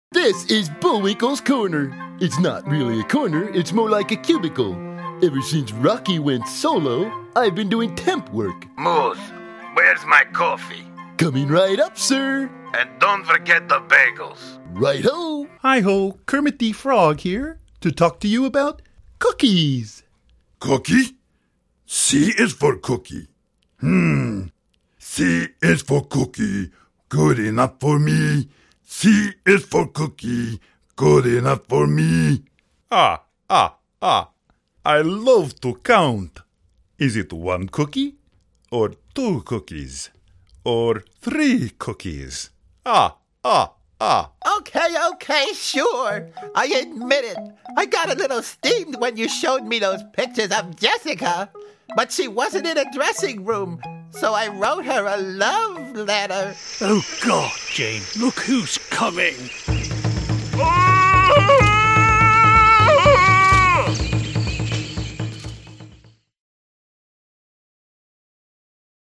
This is Bullwinkle's Corner. It's not really a corner, it's more like a cubicle. Ever since Rocky went solo, I've been doing temp work. Moose, where's my coffee? Coming right up, sir. And don't forget the bagels. Right-ho. Hi-ho, Kermit the Frog here to talk to you about cookies. Cookie? C is for cookie. C is for cookie. Good enough for me. C is for cookie. Good enough for me. Ah. I love to count. Is it 1 cookie? Or 2 cookies? Or 3 cookies? Okay, sure. I admit it. I got a little steamed when you showed me those pictures of Jessica. But she wasn't in a dressing room, so I wrote her a love letter. Oh, God, Jane, look who's coming.